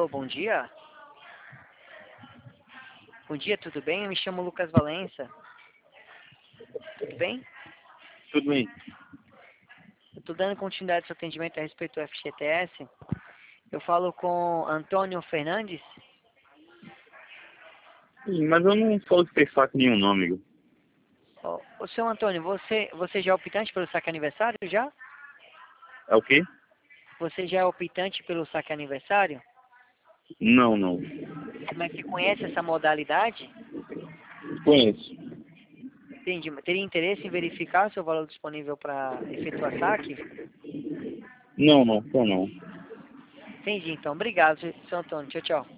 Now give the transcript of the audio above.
Alô, bom dia. Bom dia, tudo bem? Eu me chamo Lucas Valença. Tudo bem? Tudo bem. Eu estou dando continuidade ao seu atendimento a respeito do FGTS. Eu falo com Antônio Fernandes. Sim, mas eu não sou especial com nenhum não, amigo. Ô, seu Antônio, você já é optante pelo saque aniversário já? É o quê? Você já é optante pelo saque aniversário? Não, não. Mas você conhece essa modalidade? Conheço. Entendi. Teria interesse em verificar o seu valor disponível para efetuar saque? Não, não, tô não. Entendi, então. Obrigado, seu Antônio. Tchau, tchau.